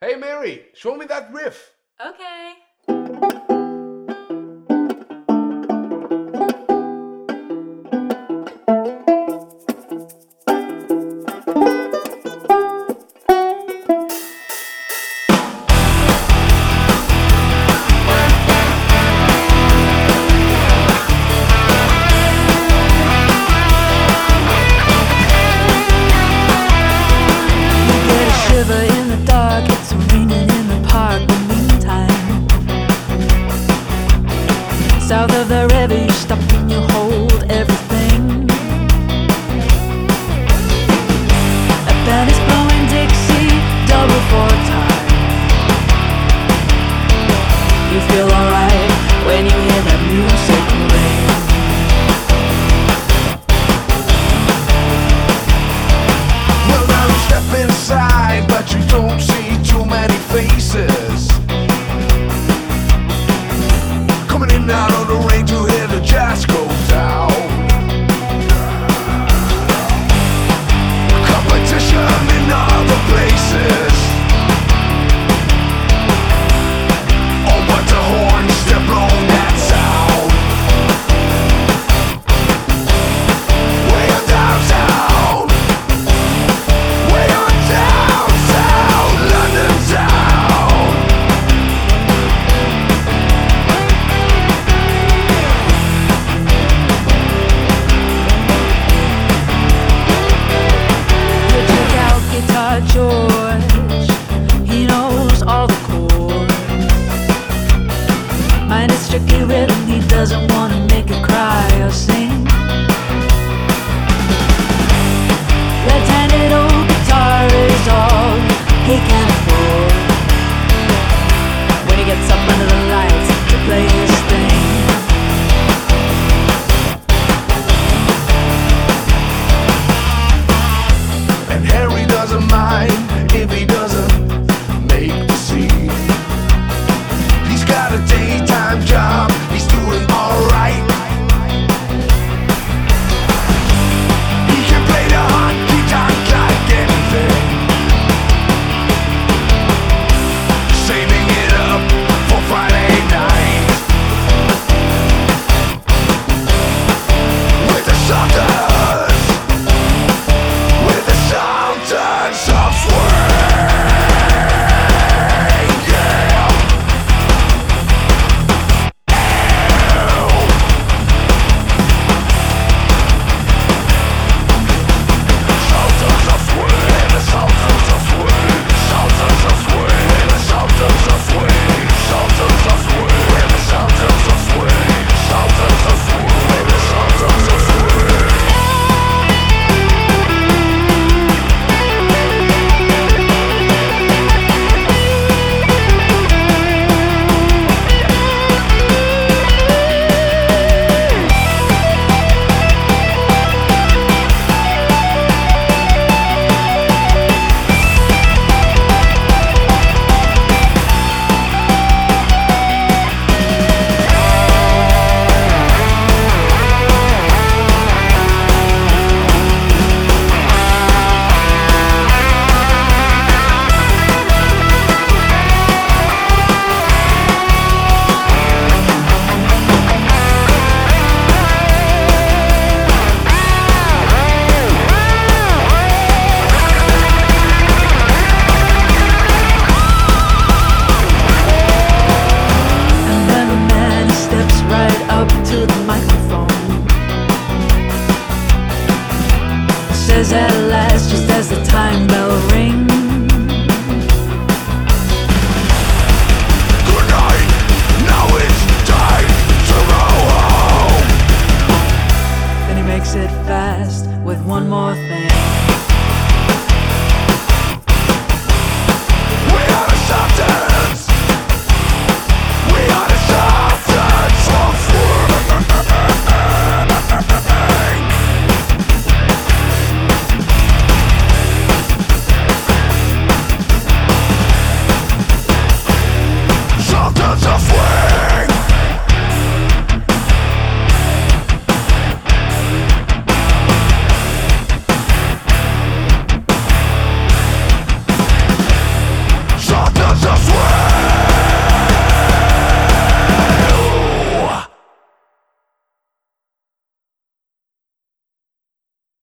Hey Mary, show me that riff. Okay. In the dark, it's raining in the park. But meantime, south of the river, you stop and you hold everything. A band is blowing Dixie, double four time. You feel alright when you hear that music ring. Well, now you step inside, but you don't see too many faces coming in and out of the rain to hear the jazz go down. Competition in other places. Oh, but the horns, they're blowing that sound. Way downtown, way on downtown, London town. You check out Guitar George, he knows all the chords. Mine is strictly rhythm, he doesn't wanna make you cry or sing. Left-handed old guitar is all he can afford when he gets up under the lights to play his thing. And Harry doesn't mind